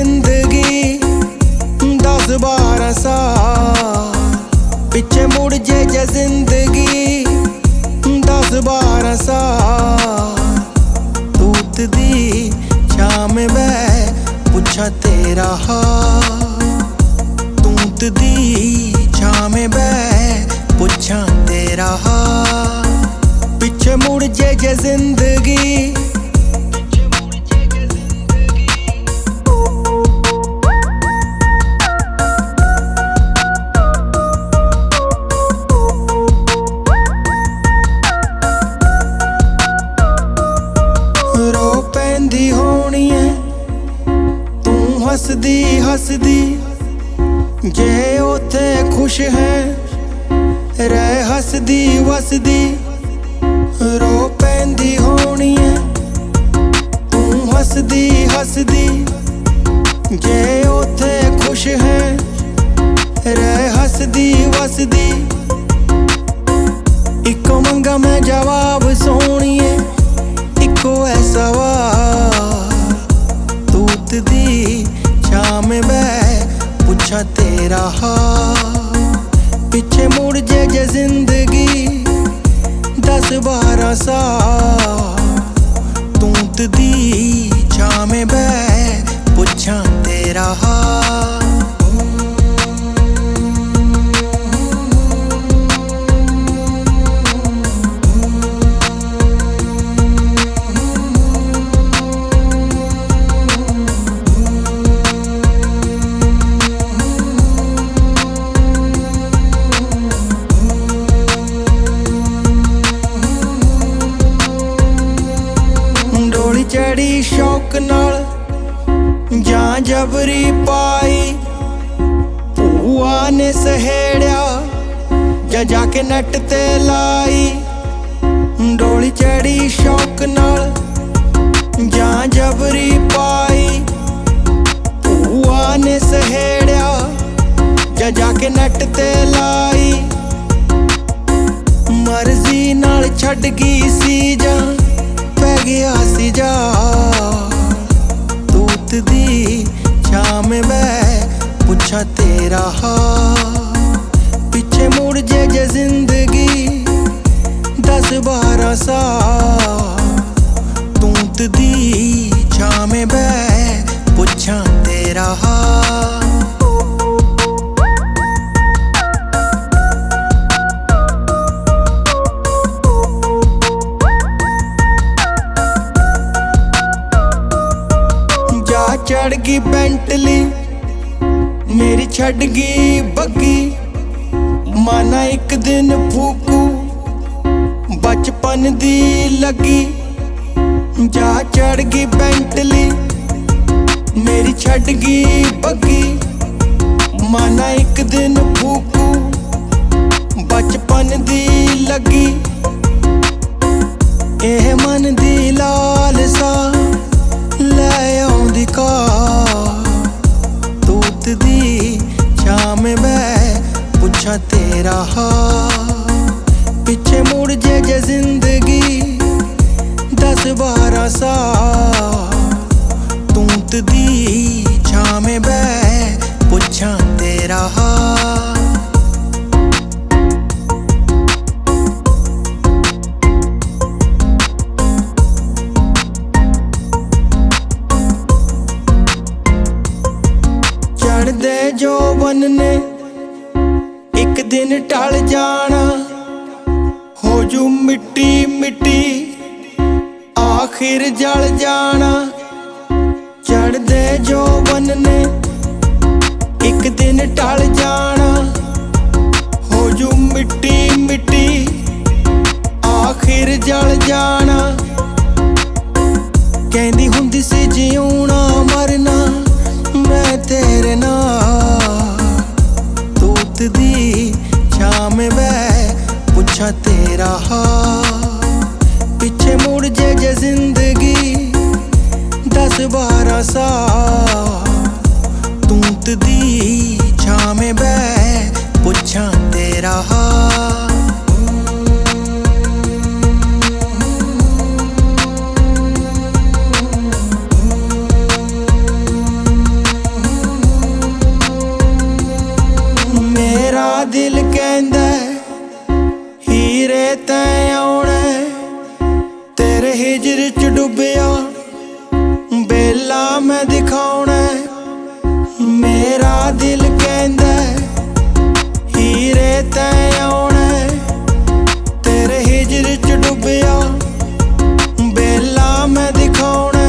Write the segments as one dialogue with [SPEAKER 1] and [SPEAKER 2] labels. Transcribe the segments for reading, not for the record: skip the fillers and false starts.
[SPEAKER 1] जिंदगी 10-12 साल पिछे मुड़ जे जिंदगी 10-12 साल तूत दी छाम बह पुछा तेरा हाल तूत दी छाम बह पुछा तेरा हाल पिछे मुड़ जे जिंदगी रो पैंदी होनी है तू हसदी हसदी जे उथे खुश है रह हसदी वसदी रो पैंदी होनी है तू हसदी हसदी जे उथे खुश है रह हसदी वसदी इको मंगा मैं जवाब सोनिए इको है सवाल तूत दी छाम बह पुछा तेरा हाल पिछे मुड़ जे जिंदगी 10-12 साल तूत दी छाम बह पुछा तेरा हाल चढ़ी शौक नाल जां जबरी पाई भूआ ने सहेड़िया जा जाके नट ते लाई डोली चढ़ी शौक नाल जां जबरी पाई भूआ ने सहेड़िया जा जाके नट ते लाई मर्जी नाल छड़ गई सी जा पै गया सी जा तूत दी छाम बह पुछा तेरा हाल पिछे मुड़ जे जिंदगी 10-12 साल तूत दी छाम बह पुछा तेरा हाल चढ़ गई बेंटली मेरी छड़ गई बग्गी माना एक दिन फूकू बचपन दी लगी जा चढ़ गई बेंटली मेरी छड़ गई बग्गी माना एक दिन फूकू बचपन दी लगी एह मन दी लालसा ले आउंदी तूत दी छाम बह पुछा तेरा हाल पिछे मुड़ जे जिंदगी 10-12 साल तूत दी छाम बह पुछा तेरा हाल दे जो बनने एक दिन टल जाना हो जू मिट्टी मिट्टी आखिर जल जाना चढ़ दे जो बनने एक दिन टल जाना हो जू मिट्टी मिट्टी आखिर जल जाना कहंदी हुंदी सी जीऊना मरना मैं तेरे नाल तूत दी छाम बह पुछा तेरा हाल पिछे मुड़ जे जिंदगी 10-12 साल दिल कहंदा हीरे तैं आउणा तेरे हिजर च डुबिया बेला मैं दिखाउणा मेरा दिल कहंदा हीरे तैं आउणा तेरे हिजर च डुबिया बेला मैं दिखाउणा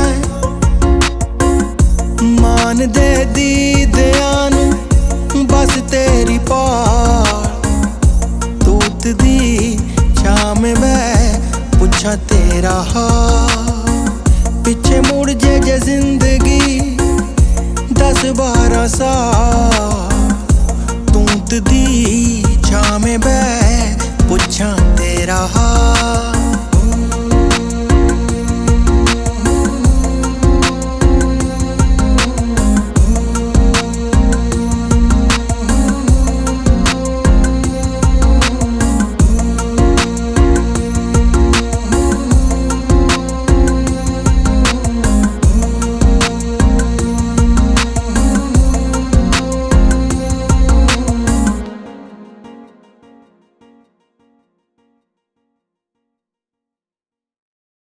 [SPEAKER 1] मान दे दीदियां नूं बस तेरी पाल तूत दी छां में मैं पुछा तेरा हाल पिछे मुड़ जे जिंदगी 10-12 साल तूत दी छां में मैं पुछा